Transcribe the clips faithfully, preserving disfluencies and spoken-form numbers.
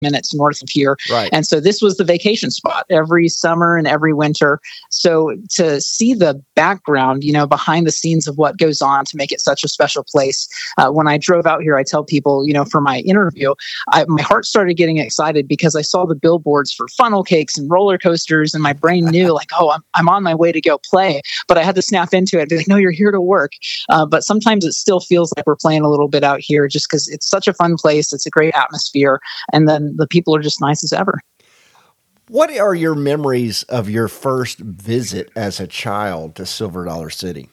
minutes north of here. Right. And so this was the vacation spot every summer and every winter. So to see the background, you know, behind the scenes of what goes on to make it such a special place. Uh, when I drove out here, I tell people, you know, for my interview, I, my heart started getting excited because I saw the billboards for funnel cakes and roller coasters, and my brain knew like, oh, I'm, I'm on my way to go play. But I had to snap into it and be like, no, you're here to work. Uh, but sometimes it still feels like we're playing a little bit out here just because it's such a fun place. It's a great atmosphere. And then the people are just nice as ever. What are your memories of your first visit as a child to Silver Dollar City?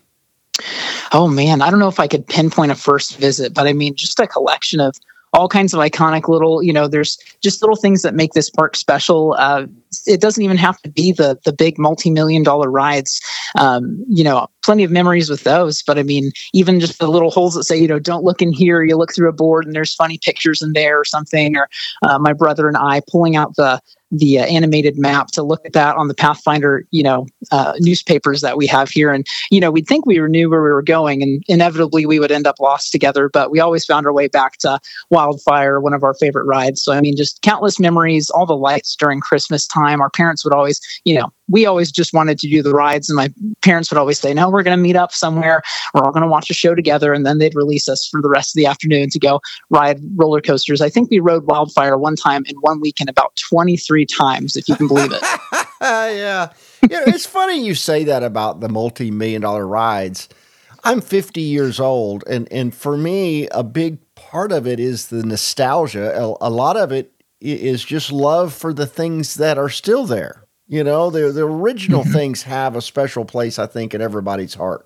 Oh, man, I don't know if I could pinpoint a first visit, but I mean, just a collection of all kinds of iconic little, you know, there's just little things that make this park special. Uh, it doesn't even have to be the the big multi-million dollar rides. Um, you know, plenty of memories with those. But I mean, even just the little holes that say, you know, don't look in here. You look through a board and there's funny pictures in there or something. Or uh, my brother and I pulling out the the uh, animated map to look at that on the Pathfinder, you know, uh, newspapers that we have here. And, you know, we'd think we knew where we were going, and inevitably we would end up lost together, but we always found our way back to Wildfire, one of our favorite rides. So, I mean, just countless memories, all the lights during Christmas time. Our parents would always, you know, we always just wanted to do the rides, and my parents would always say, no, we're going to meet up somewhere. We're all going to watch a show together. And then they'd release us for the rest of the afternoon to go ride roller coasters. I think we rode Wildfire one time in one weekend about twenty-three times, if you can believe it. yeah. Yeah. It's funny you say that about the multi-million dollar rides. I'm fifty years old. And, and for me, a big part of it is the nostalgia. A, a lot of it is just love for the things that are still there. You know, the, the original things have a special place, I think, in everybody's heart.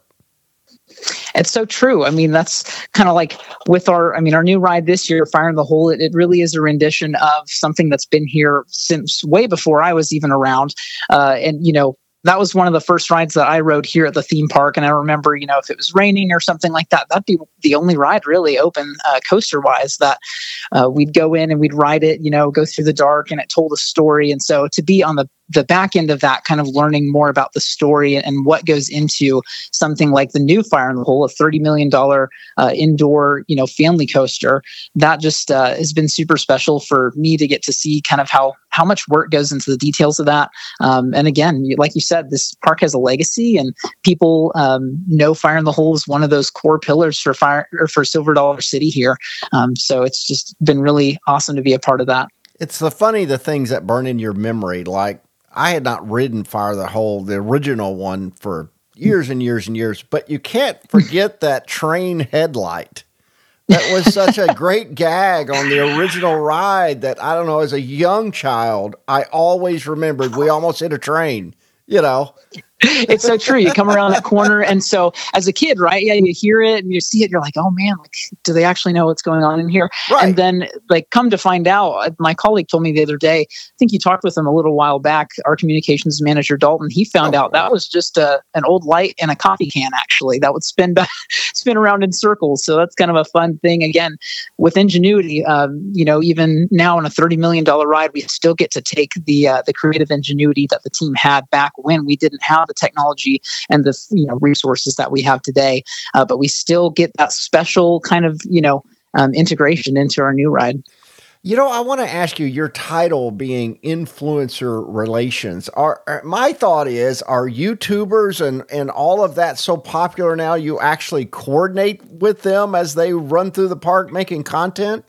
It's so true. I mean, that's kind of like with our, I mean, our new ride this year, Fire in the Hole, it, it really is a rendition of something that's been here since way before I was even around. Uh, and, you know, that was one of the first rides that I rode here at the theme park. And I remember, you know, if it was raining or something like that, that'd be the only ride really open uh, coaster wise that uh, we'd go in and we'd ride it, you know, go through the dark, and it told a story. And so to be on the the back end of that, kind of learning more about the story and what goes into something like the new Fire in the Hole, a thirty million dollars uh, indoor, you know, family coaster, that just uh, has been super special for me to get to see kind of how, how much work goes into the details of that. Um, and again, like you said, this park has a legacy, and people um, know Fire in the Hole is one of those core pillars for fire or for Silver Dollar City here. Um, so it's just been really awesome to be a part of that. It's the funny, the things that burn in your memory. Like, I had not ridden Fire the Hole, the original one, for years and years and years, but you can't forget that train headlight. That was such a great gag on the original ride that, I don't know, as a young child, I always remembered we almost hit a train, you know. It's so true. You come around that corner. And so as a kid, right? Yeah, you hear it and you see it. You're like, oh man, like, do they actually know what's going on in here? Right. And then like come to find out, my colleague told me the other day, I think you talked with him a little while back, our communications manager, Dalton, he found oh, out that was just a, an old light and a coffee can actually that would spin back, spin around in circles. So that's kind of a fun thing. Again, with ingenuity, um, you know, even now in a thirty million dollars ride, we still get to take the, uh, the creative ingenuity that the team had back when we didn't have the technology and the, you know, resources that we have today, uh, but we still get that special kind of, you know, um, integration into our new ride. You know, I want to ask you, your title being influencer relations. Are, are my thought is, are YouTubers and and all of that so popular now? You actually coordinate with them as they run through the park making content?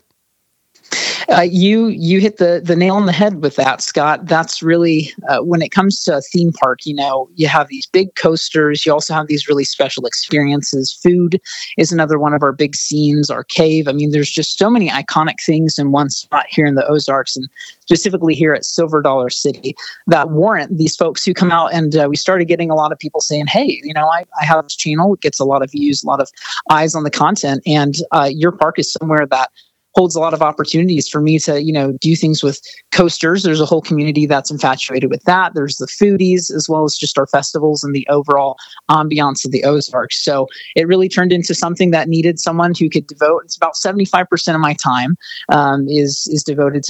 Uh, you you hit the the nail on the head with that, Scott. That's really uh, when it comes to a theme park, you know, you have these big coasters. You also have these really special experiences. Food is another one of our big scenes. Our cave. I mean, there's just so many iconic things in one spot here in the Ozarks, and specifically here at Silver Dollar City, that warrant these folks who come out. And uh, we started getting a lot of people saying, "Hey, you know, I, I have this channel. It gets a lot of views, a lot of eyes on the content, and uh, your park is somewhere that holds a lot of opportunities for me to, you know, do things with coasters." There's a whole community that's infatuated with that. There's the foodies, as well as just our festivals and the overall ambiance of the Ozarks. So it really turned into something that needed someone who could devote. It's about seventy-five percent of my time um, is is devoted to that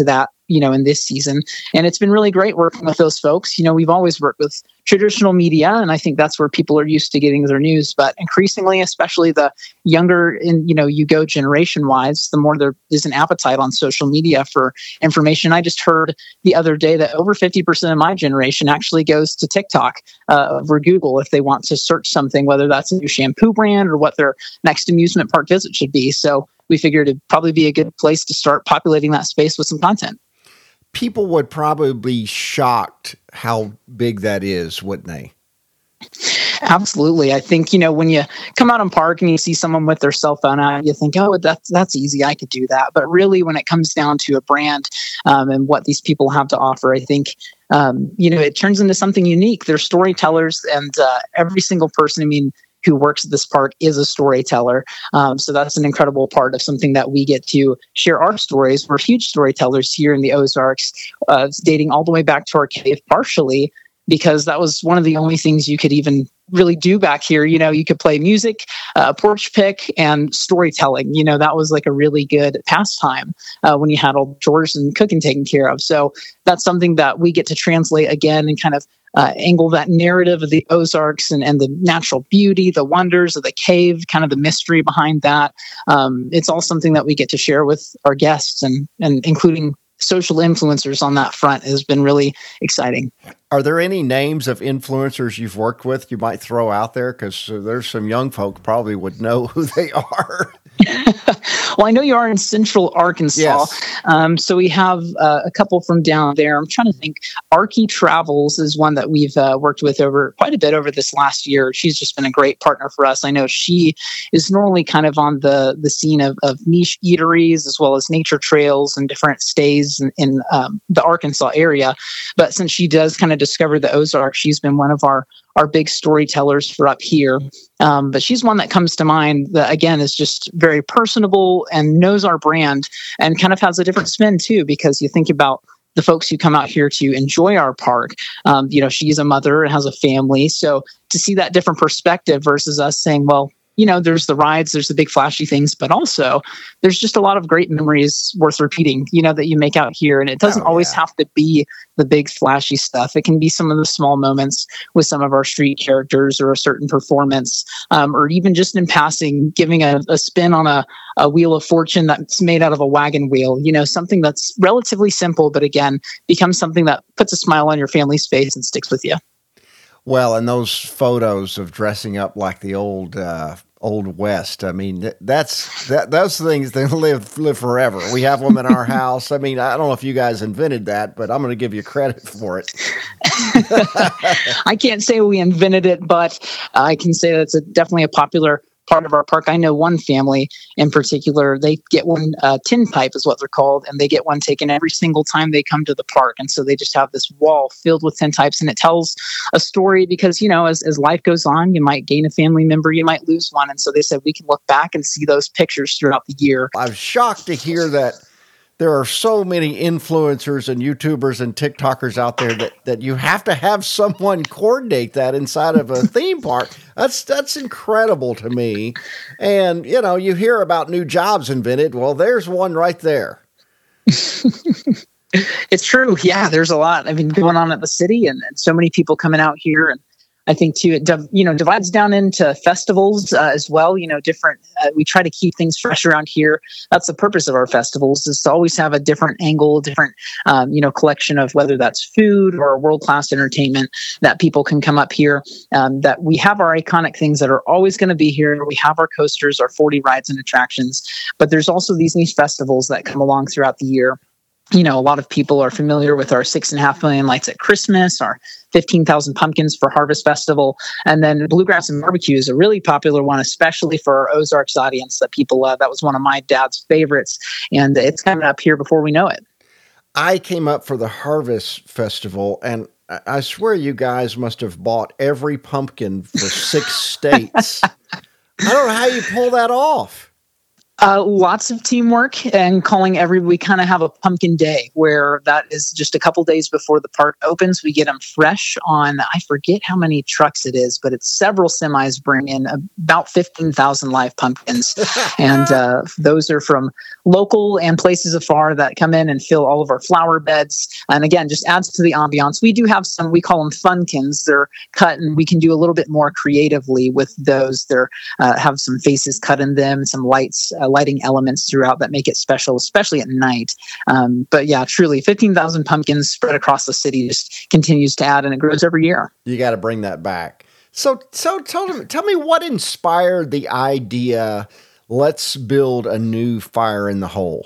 you know, in this season. And it's been really great working with those folks. You know, we've always worked with traditional media, and I think that's where people are used to getting their news. But increasingly, especially the younger in, you know, you go generation wise, the more there is an appetite on social media for information. I just heard the other day that over fifty percent of my generation actually goes to TikTok uh, over Google if they want to search something, whether that's a new shampoo brand or what their next amusement park visit should be. So we figured it'd probably be a good place to start populating that space with some content. People would probably be shocked how big that is, wouldn't they? Absolutely. I think, you know, when you come out in park and you see someone with their cell phone out, you think, oh, that's that's easy. I could do that. But really, when it comes down to a brand um, and what these people have to offer, I think, um, you know, it turns into something unique. They're storytellers, and uh, every single person, I mean, who works at this park is a storyteller. Um, so that's an incredible part of something that we get to share our stories. We're huge storytellers here in the Ozarks, uh, dating all the way back to our cave, partially because that was one of the only things you could even really do back here. You know, you could play music, uh, porch pick, and storytelling. You know, that was like a really good pastime uh, when you had all the chores and cooking taken care of. So that's something that we get to translate again and kind of Uh, angle that narrative of the Ozarks and, and the natural beauty, the wonders of the cave, kind of the mystery behind that. Um, it's all something that we get to share with our guests, and, and including social influencers on that front has been really exciting. Are there any names of influencers you've worked with you might throw out there? Because uh, there's some young folk probably would know who they are. Well, I know you are in Central Arkansas. Yes. Um, so we have uh, a couple from down there. I'm trying to think. Arky Travels is one that we've uh, worked with over quite a bit over this last year. She's just been a great partner for us. I know she is normally kind of on the, the scene of, of niche eateries as well as nature trails and different stays in, in um, the Arkansas area. But since she does kind of discover the Ozarks, she's been one of our our big storytellers for up here. Um, but she's one that comes to mind that, again, is just very personable and knows our brand and kind of has a different spin, too, because you think about the folks who come out here to enjoy our park. Um, you know, she's a mother and has a family. So to see that different perspective versus us saying, well, you know, there's the rides, there's the big flashy things, but also there's just a lot of great memories worth repeating, you know, that you make out here. And it doesn't oh, always yeah. have to be the big flashy stuff. It can be some of the small moments with some of our street characters or a certain performance, um, or even just in passing, giving a, a spin on a, a wheel of fortune that's made out of a wagon wheel, you know, something that's relatively simple, but again, becomes something that puts a smile on your family's face and sticks with you. Well, and those photos of dressing up like the old uh, old West. I mean, that's that those things that live live forever. We have them in our house. I mean, I don't know if you guys invented that, but I'm going to give you credit for it. I can't say we invented it, but I can say that it's a, definitely a popular part of our park. I know one family in particular, they get one uh, tin pipe is what they're called, and they get one taken every single time they come to the park. And so they just have this wall filled with tin types, and it tells a story because, you know, as, as life goes on, you might gain a family member, you might lose one. And so they said we can look back and see those pictures throughout the year. I'm shocked to hear that there are so many influencers and YouTubers and TikTokers out there that, that you have to have someone coordinate that inside of a theme park. That's that's incredible to me. And, you know, you hear about new jobs invented. Well, there's one right there. It's true. Yeah, there's a lot. I mean, going on at the city and, and so many people coming out here. And I think, too, it you know divides down into festivals uh, as well. You know, different. Uh, we try to keep things fresh around here. That's the purpose of our festivals, is to always have a different angle, different um, you know collection of whether that's food or world class entertainment that people can come up here. Um, that we have our iconic things that are always going to be here. We have our coasters, our forty rides and attractions, but there's also these niche festivals that come along throughout the year. You know, a lot of people are familiar with our six and a half million lights at Christmas, our fifteen thousand pumpkins for Harvest Festival. And then Bluegrass and Barbecue is a really popular one, especially for our Ozarks audience that people love. That was one of my dad's favorites. And it's coming up here before we know it. I came up for the Harvest Festival, and I swear you guys must have bought every pumpkin for six states. I don't know how you pull that off. Uh, lots of teamwork and calling every, we kind of have a pumpkin day where that is just a couple days before the park opens. We get them fresh on, I forget how many trucks it is, but it's several semis bring in about fifteen thousand live pumpkins. and uh, those are from local and places afar that come in and fill all of our flower beds. And again, just adds to the ambiance. We do have some, we call them funkins. They're cut and we can do a little bit more creatively with those. They're uh, have some faces cut in them, some lights, uh, lighting elements throughout that make it special, especially at night. Um, but yeah, truly, fifteen thousand pumpkins spread across the city just continues to add, and it grows every year. You got to bring that back. So, so tell me, tell me what inspired the idea, let's build a new Fire in the Hole.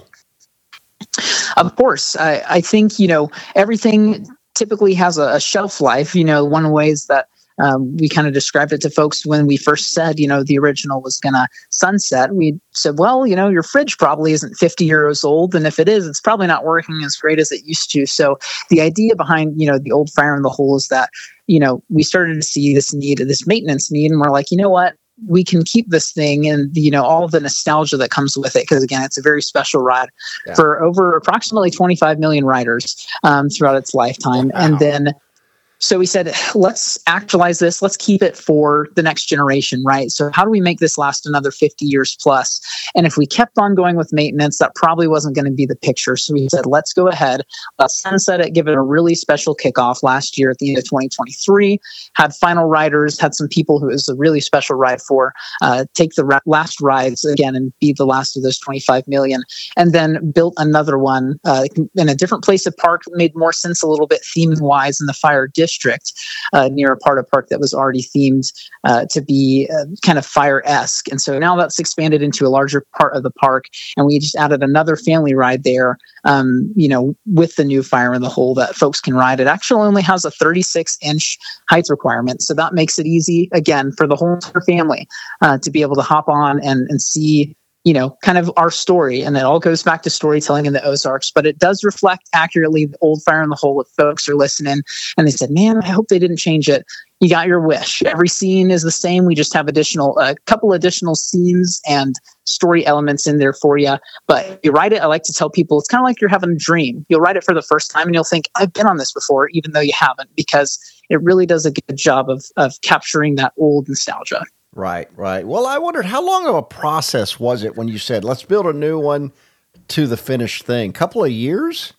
Of course, I, I think, you know, everything typically has a, a shelf life. You know, one of the ways that Um, we kind of described it to folks when we first said, you know, the original was going to sunset. We said, well, you know, your fridge probably isn't fifty years old. And if it is, it's probably not working as great as it used to. So the idea behind, you know, the old Fire in the Hole is that, you know, we started to see this need, this maintenance need. And we're like, you know what? We can keep this thing and, you know, all the nostalgia that comes with it. Because again, it's a very special ride yeah. for over approximately twenty-five million riders um, throughout its lifetime. Wow. And then So we said, let's actualize this. Let's keep it for the next generation, right? So how do we make this last another fifty years plus? And if we kept on going with maintenance, that probably wasn't going to be the picture. So we said, let's go ahead, let's sunset it, give it a really special kickoff last year at the end of twenty twenty-three, had final riders, had some people who it was a really special ride for, uh, take the ra- last rides again and be the last of those twenty-five million. And then built another one uh, in a different place of park, made more sense a little bit theming wise in the Fire District. District uh, near a part of park that was already themed uh, to be uh, kind of fire-esque. And so now that's expanded into a larger part of the park, and we just added another family ride there, um, you know, with the new Fire in the Hole that folks can ride. It actually only has a thirty-six inch height requirement, so that makes it easy, again, for the whole entire family uh, to be able to hop on and, and see, you know, kind of our story. And it all goes back to storytelling in the Ozarks, but it does reflect accurately the old Fire in the Hole if folks are listening. And they said, man, I hope they didn't change it. You got your wish. Every scene is the same. We just have additional, a couple additional scenes and story elements in there for you. But if you write it, I like to tell people, it's kind of like you're having a dream. You'll write it for the first time and you'll think, I've been on this before, even though you haven't, because it really does a good job of, of capturing that old nostalgia. Right, right. Well, I wondered, how long of a process was it when you said, let's build a new one to the finished thing? Couple of years?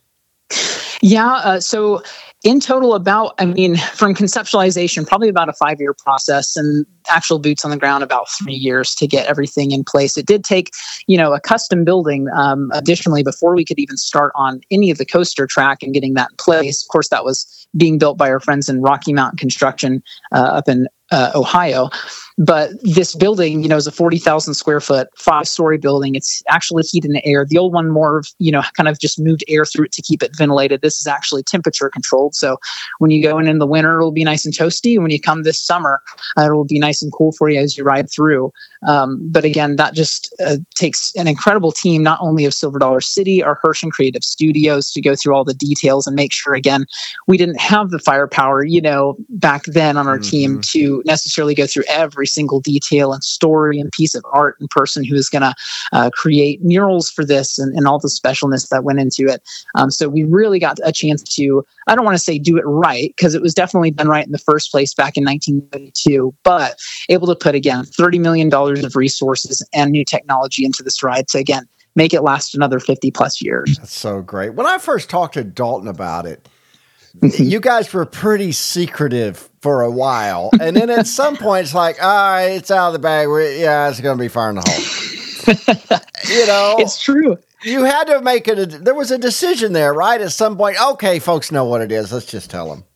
Yeah. Uh, so in total, about, I mean, from conceptualization, probably about a five-year process, and actual boots on the ground about three years to get everything in place. It did take, you know, a custom building um, additionally before we could even start on any of the coaster track and getting that in place. Of course, that was being built by our friends in Rocky Mountain Construction uh, up in uh, Ohio. But this building, you know, is a forty thousand square foot, five story building. It's actually heated in air. The old one more, you know, kind of just moved air through it to keep it ventilated. This is actually temperature controlled. So when you go in in the winter, it'll be nice and toasty. And when you come this summer, uh, it'll be nice and cool for you as you ride through. Um, but again, that just uh, takes an incredible team, not only of Silver Dollar City, our Herschend Creative Studios, to go through all the details and make sure, again, we didn't have the firepower, you know, back then on our mm-hmm. team to necessarily go through every single detail and story and piece of art and person who is going to uh, create murals for this and, and all the specialness that went into it. Um, so we really got a chance to, I don't want to say do it right, because it was definitely done right in the first place back in nineteen ninety-two, but able to put, again, thirty million dollars of resources and new technology into this ride to, again, make it last another fifty plus years. That's so great. When I first talked to Dalton about it, you guys were pretty secretive for a while. And then at some point, it's like, all right, it's out of the bag. We're, yeah, it's going to be Fire in the Hole. You know, it's true. You had to make it. A, there was a decision there, right? At some point, okay, folks know what it is. Let's just tell them.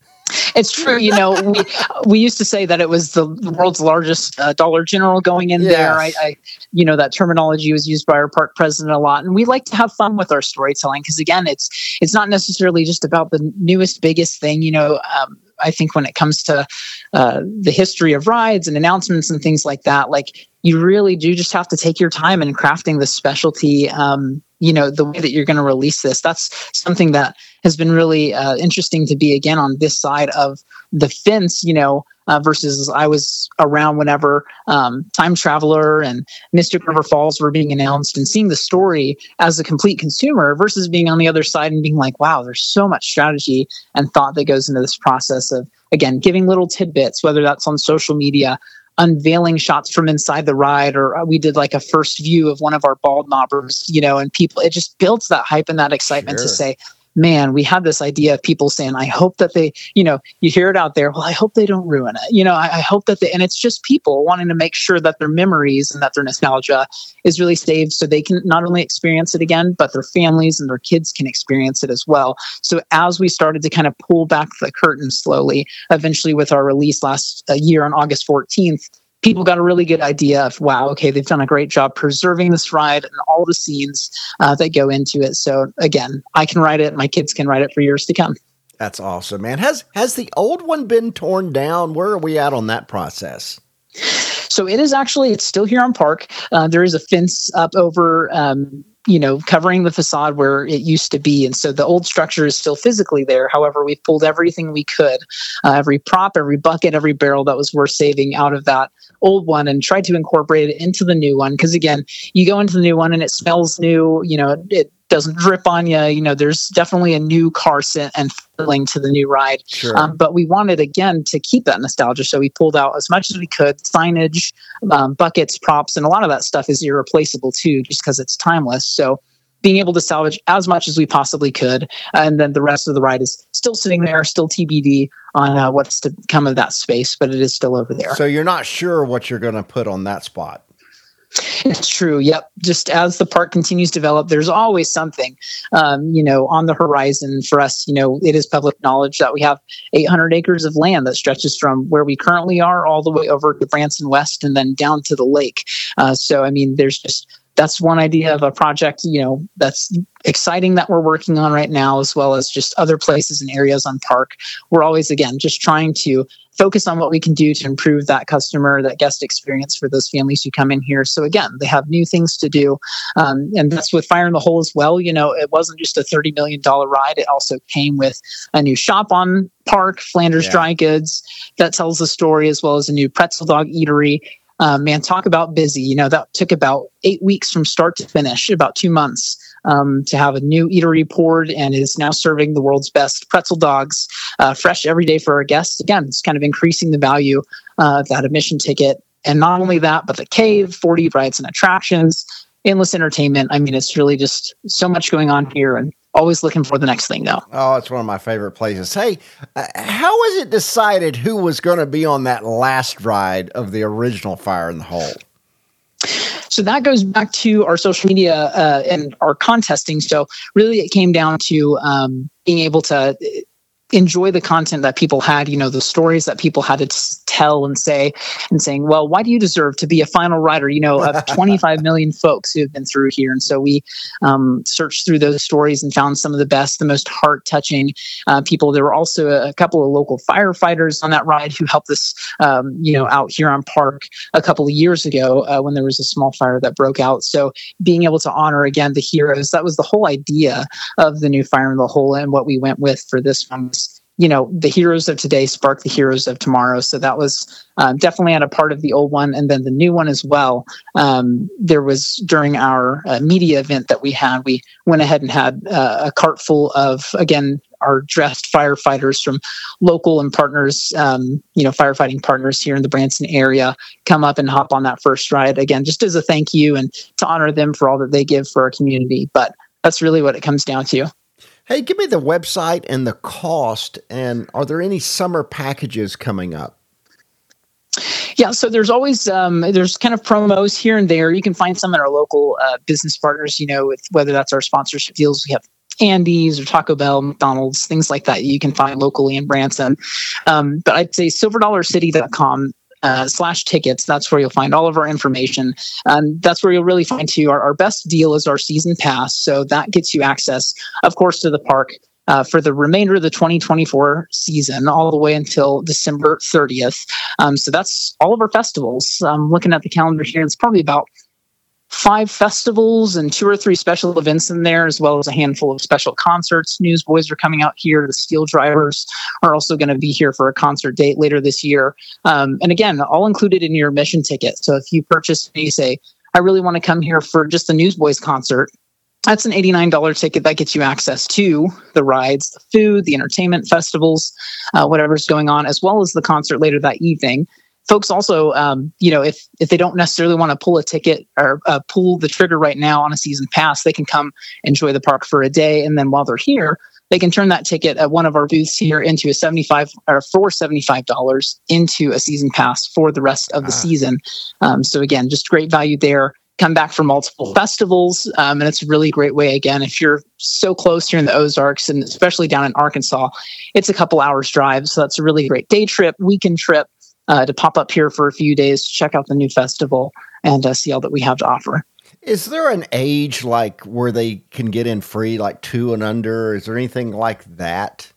It's true. You know, we we used to say that it was the world's largest uh, Dollar General going in yes. there. I, I, you know, that terminology was used by our park president a lot, and we like to have fun with our storytelling because, again, it's it's not necessarily just about the newest, biggest thing. You know, um, I think when it comes to uh, the history of rides and announcements and things like that, like you really do just have to take your time in crafting the specialty. Um, you know, the way that you're going to release this. That's something that has been really uh, interesting to be, again, on this side of the fence. You know, uh, versus I was around whenever um, Time Traveler and Mystic River Falls were being announced, and seeing the story as a complete consumer versus being on the other side and being like, wow, there's so much strategy and thought that goes into this process of, again, giving little tidbits, whether that's on social media, unveiling shots from inside the ride, or we did like a first view of one of our bald knobbers, you know, and people, it just builds that hype and that excitement Sure. to say, man, we have this idea of people saying, I hope that they, you know, you hear it out there. Well, I hope they don't ruin it. You know, I, I hope that they, and it's just people wanting to make sure that their memories and that their nostalgia is really saved so they can not only experience it again, but their families and their kids can experience it as well. So as we started to kind of pull back the curtain slowly, eventually with our release last uh, year on August fourteenth, people got a really good idea of, wow, okay, they've done a great job preserving this ride and all the scenes uh, that go into it. So again, I can ride it. My kids can ride it for years to come. That's awesome, man. Has has the old one been torn down? Where are we at on that process? So it is actually, it's still here on Park. Uh, there is a fence up over, um, you know, covering the facade where it used to be. And so the old structure is still physically there. However, we've pulled everything we could, uh, every prop, every bucket, every barrel that was worth saving out of that old one and tried to incorporate it into the new one. Because again, you go into the new one and it smells new, you know, it doesn't drip on you. You know, there's definitely a new car scent and feeling to the new ride. Sure. Um, but we wanted, again, to keep that nostalgia. So we pulled out as much as we could, signage, um, buckets, props, and a lot of that stuff is irreplaceable too, just because it's timeless. So being able to salvage as much as we possibly could. And then the rest of the ride is still sitting there, still T B D on uh, what's to come of that space, but it is still over there. So you're not sure what you're going to put on that spot. It's true. Yep. Just as the park continues to develop, there's always something, um, you know, on the horizon for us. You know, it is public knowledge that we have eight hundred acres of land that stretches from where we currently are all the way over to Branson West and then down to the lake. Uh, so, I mean, there's just, that's one idea of a project, you know, that's exciting that we're working on right now, as well as just other places and areas on Park. We're always, again, just trying to focus on what we can do to improve that customer, that guest experience for those families who come in here. So again, they have new things to do. Um, and that's with Fire in the Hole as well. You know, it wasn't just a thirty million dollars ride. It also came with a new shop on Park, Flanders Yeah. Dry Goods, that tells the story, as well as a new pretzel dog eatery. Um, man, talk about busy. You know, that took about eight weeks from start to finish, about two months um, to have a new eatery poured, and is now serving the world's best pretzel dogs, uh, fresh every day for our guests. Again, it's kind of increasing the value uh, of that admission ticket. And not only that, but the cave, forty rides and attractions, endless entertainment. I mean, it's really just so much going on here, and always looking for the next thing, though. Oh, it's one of my favorite places. Hey, uh, how was it decided who was going to be on that last ride of the original Fire in the Hole? So that goes back to our social media uh, and our contesting. So really it came down to um, being able to enjoy the content that people had, you know, the stories that people had to t- tell and say, and saying, well, why do you deserve to be a final rider, you know, of twenty-five million folks who have been through here? And so we um, searched through those stories and found some of the best, the most heart-touching uh, people. There were also a, a couple of local firefighters on that ride who helped us, um, you know, out here on Park a couple of years ago uh, when there was a small fire that broke out. So being able to honor, again, the heroes, that was the whole idea of the new Fire in the Hole, and what we went with for this one was, you know, the heroes of today spark the heroes of tomorrow. So that was um, definitely at a part of the old one. And then the new one as well. Um, there was, during our uh, media event that we had, we went ahead and had uh, a cart full of, again, our dressed firefighters from local and partners, um, you know, firefighting partners here in the Branson area come up and hop on that first ride. Again, just as a thank you and to honor them for all that they give for our community. But that's really what it comes down to. Hey, give me the website and the cost, and are there any summer packages coming up? Yeah, so there's always um, there's kind of promos here and there. You can find some in our local uh, business partners, you know, with whether that's our sponsorship deals. We have Andy's or Taco Bell, McDonald's, things like that you can find locally in Branson. Um, but I'd say silver dollar city dot com Uh, slash tickets. That's where you'll find all of our information. Um, that's where you'll really find too, our, our best deal is our season pass. So that gets you access, of course, to the park uh, for the remainder of the twenty twenty-four season, all the way until December thirtieth. Um, so that's all of our festivals. I'm looking at the calendar here. It's probably about five festivals and two or three special events in there, as well as a handful of special concerts. Newsboys are coming out here. The Steel Drivers are also going to be here for a concert date later this year. Um, and again, all included in your admission ticket. So if you purchase, you say, I really want to come here for just the Newsboys concert, that's an eighty-nine dollars ticket that gets you access to the rides, the food, the entertainment festivals, uh, whatever's going on, as well as the concert later that evening. Folks also, um, you know, if if they don't necessarily want to pull a ticket or uh, pull the trigger right now on a season pass, they can come enjoy the park for a day. And then while they're here, they can turn that ticket at one of our booths here into a seventy-five or for seventy-five dollars into a season pass for the rest of the ah. season. Um, so again, just great value there. Come back for multiple festivals. Um, and it's a really great way, again, if you're so close here in the Ozarks and especially down in Arkansas, it's a couple hours drive. So that's a really great day trip, weekend trip uh, to pop up here for a few days to check out the new festival and uh, see all that we have to offer. Is there an age like where they can get in free, like two and under? Is there anything like that?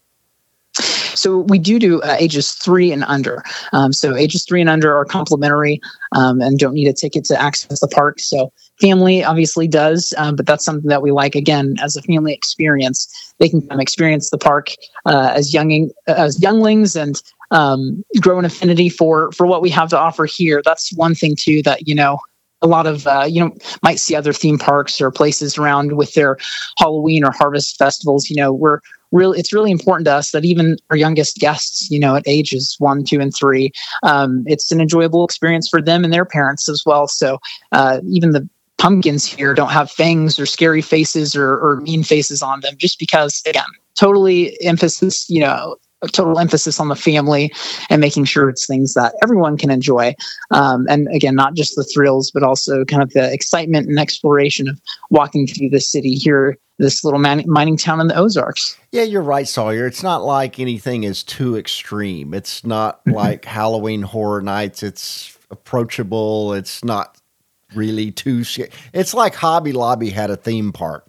So we do do uh, ages three and under. Um, so ages three and under are complimentary um, and don't need a ticket to access the park. So family obviously does, um, but that's something that we like, again, as a family experience. They can come experience the park uh, as younging, as younglings and um, grow an affinity for, for what we have to offer here. That's one thing, too, that, you know, a lot of, uh, you know, might see other theme parks or places around with their Halloween or harvest festivals. You know, we're really, it's really important to us that even our youngest guests, you know, at ages one, two, and three, um, it's an enjoyable experience for them and their parents as well. So uh, even the pumpkins here don't have fangs or scary faces or, or mean faces on them, just because, again, totally emphasis, you know, a total emphasis on the family and making sure it's things that everyone can enjoy. Um, and again, not just the thrills, but also kind of the excitement and exploration of walking through the city here, this little man- mining town in the Ozarks. Yeah, you're right, Sawyer. It's not like anything is too extreme. It's not like Halloween Horror Nights. It's approachable. It's not really too scary. It's like Hobby Lobby had a theme park.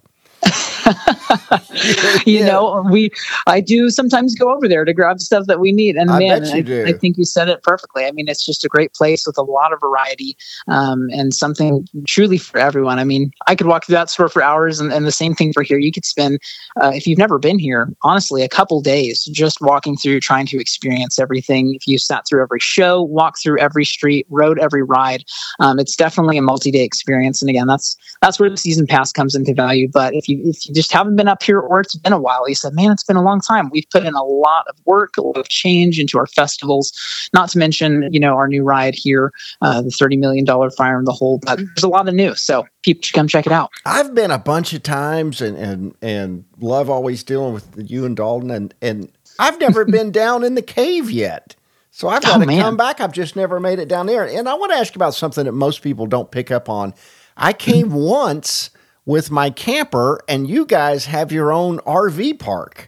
you yeah. know, we I do sometimes go over there to grab stuff that we need. And I man, bet you I, do. I think you said it perfectly. I mean, it's just a great place with a lot of variety um, and something truly for everyone. I mean, I could walk through that store for hours, and, and the same thing for here. You could spend, uh, if you've never been here, honestly, a couple days just walking through, trying to experience everything. If you sat through every show, walked through every street, rode every ride, um, it's definitely a multi-day experience. And again, that's that's where the season pass comes into value. But if you if you just haven't been up here or it's been a while, you said, man, it's been a long time. We've put in a lot of work, a lot of change into our festivals, not to mention, you know, our new ride here, uh, the thirty million dollars Fire in the Hole. But there's a lot of new, so people should come check it out. I've been a bunch of times and, and, and love always dealing with you and Dalton, and, and I've never been down in the cave yet. So I've got oh, to man. come back. I've just never made it down there. And I want to ask you about something that most people don't pick up on. I came once with my camper, and you guys have your own R V park.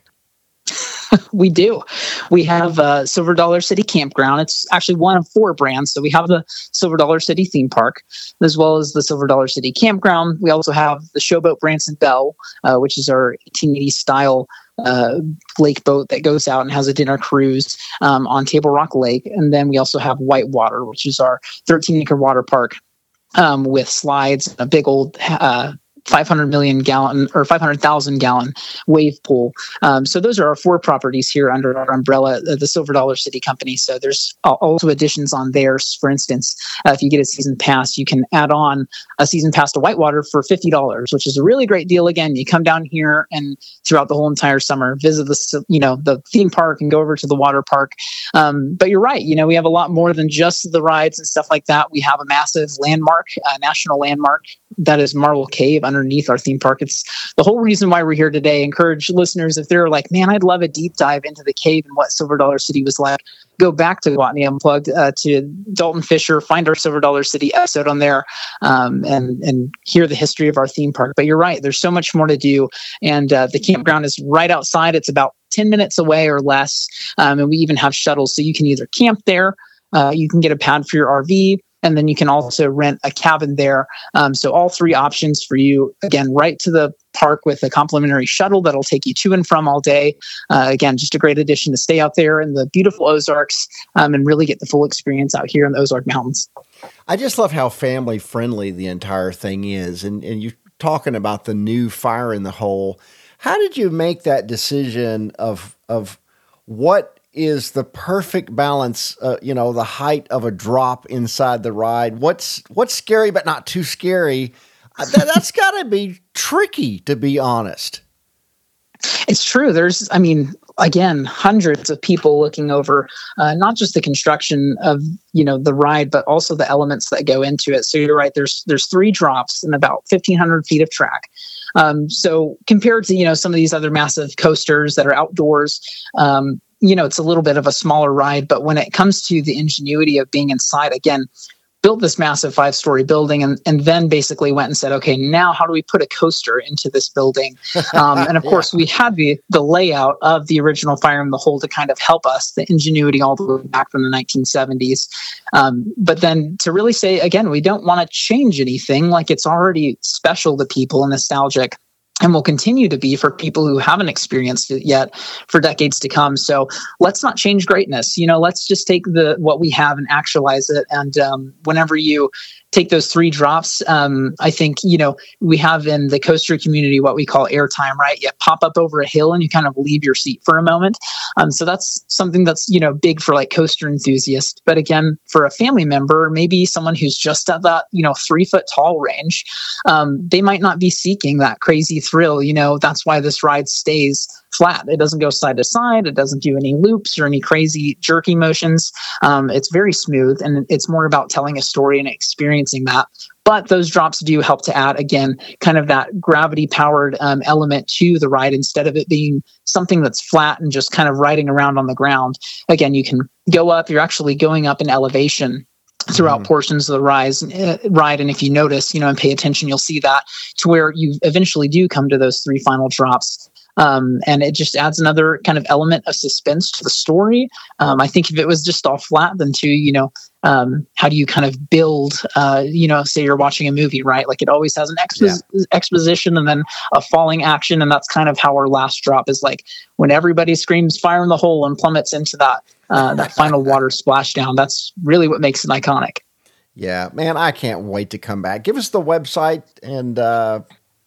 We do. We have uh, Silver Dollar City Campground. It's actually one of four brands. So we have the Silver Dollar City Theme Park, as well as the Silver Dollar City Campground. We also have the Showboat Branson Belle, uh, which is our eighteen eighties style uh, lake boat that goes out and has a dinner cruise um, on Table Rock Lake. And then we also have Whitewater, which is our thirteen acre water park um, with slides and a big old uh five hundred million gallon or five hundred thousand gallon wave pool. Um, so those are our four properties here under our umbrella, uh, the Silver Dollar City Company. So there's also additions on theirs. For instance, uh, if you get a season pass, you can add on a season pass to Whitewater for fifty dollars, which is a really great deal. Again, you come down here and throughout the whole entire summer, visit the, you know, the theme park and go over to the water park. Um, but you're right. You know, we have a lot more than just the rides and stuff like that. We have a massive landmark, a national landmark that is Marble Cave underneath our theme park. It's the whole reason why we're here today. Encourage listeners, if they're like, man, I'd love a deep dive into the cave and what Silver Dollar City was like, go back to Gwatney Unplugged, uh, to Dalton Fisher, find our Silver Dollar City episode on there, um, and and hear the history of our theme park. But you're right, there's so much more to do, and uh, the campground is right outside. It's about ten minutes away or less, um, and we even have shuttles, so you can either camp there, uh, you can get a pad for your R V, and then you can also rent a cabin there. Um, so all three options for you, again, right to the park with a complimentary shuttle that'll take you to and from all day. Uh, again, just a great addition to stay out there in the beautiful Ozarks um, and really get the full experience out here in the Ozark Mountains. I just love how family friendly the entire thing is. And, and you're talking about the new Fire in the Hole. How did you make that decision of, of what is the perfect balance, uh, you know, the height of a drop inside the ride? What's, what's scary, but not too scary? that, that's got to be tricky, to be honest. It's true. There's, I mean, again, hundreds of people looking over uh, not just the construction of, you know, the ride, but also the elements that go into it. So you're right. There's there's three drops and about fifteen hundred feet of track. Um, so compared to, you know, some of these other massive coasters that are outdoors, um, you know, it's a little bit of a smaller ride. But when it comes to the ingenuity of being inside, again, built this massive five-story building and, and then basically went and said, okay, now how do we put a coaster into this building? Um, and of yeah. course, we had the the layout of the original Fire in the Hole to kind of help us, the ingenuity all the way back from the nineteen seventies. Um, but then to really say, again, we don't want to change anything, like it's already special to people and nostalgic. And will continue to be for people who haven't experienced it yet for decades to come. So let's not change greatness. You know, let's just take the what we have and actualize it. And um, whenever you take those three drops, um, I think, you know, we have in the coaster community what we call airtime, right? You pop up over a hill and you kind of leave your seat for a moment. Um, so that's something that's, you know, big for like coaster enthusiasts. But again, for a family member, maybe someone who's just at that, you know, three foot tall range, um, they might not be seeking that crazy thrill. You know, that's why this ride stays flat. It doesn't go side to side. It doesn't do any loops or any crazy jerky motions. Um, it's very smooth, and it's more about telling a story and experiencing that. But those drops do help to add, again, kind of that gravity-powered um, element to the ride instead of it being something that's flat and just kind of riding around on the ground. Again, you can go up. You're actually going up in elevation throughout mm. portions of the rise, uh, ride. And if you notice, you know, and pay attention, you'll see that to where you eventually do come to those three final drops. Um, and it just adds another kind of element of suspense to the story. Um, I think if it was just all flat, then too, you know, um, how do you kind of build, uh, you know, say you're watching a movie, right? Like it always has an expo- yeah. exposition and then a falling action. And that's kind of how our last drop is like when everybody screams fire in the hole and plummets into that, uh, that final water splashdown. That's really what makes it iconic. Yeah, man, I can't wait to come back. Give us the website and, uh,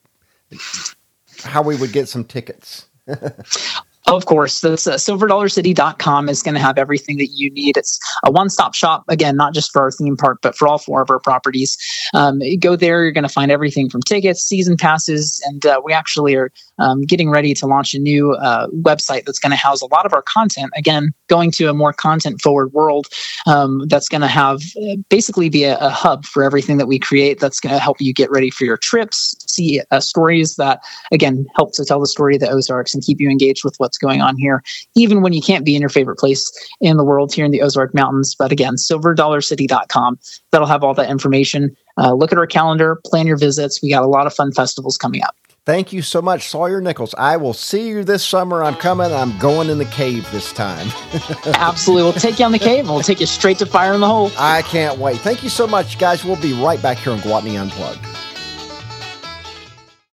how we would get some tickets. Of course, that's uh, silver dollar city dot com is going to have everything that you need. It's a one-stop shop, again, not just for our theme park, but for all four of our properties. Um, you go there, you're going to find everything from tickets, season passes, and uh, we actually are um, getting ready to launch a new uh, website that's going to house a lot of our content. Again, going to a more content-forward world um, that's going to have uh, basically be a, a hub for everything that we create that's going to help you get ready for your trips, see uh, stories that, again, help to tell the story of the Ozarks and keep you engaged with what's going on here, even when you can't be in your favorite place in the world here in the Ozark Mountains. But again, silver dollar city dot com, that'll have all that information. Uh, look at our calendar, plan your visits. We got a lot of fun festivals coming up. Thank you so much, Sawyer Nichols. I will see you this summer. I'm coming. I'm going in the cave this time. Absolutely. We'll take you on the cave and we'll take you straight to Fire in the Hole. I can't wait. Thank you so much, guys. We'll be right back here on Gwatney Unplugged.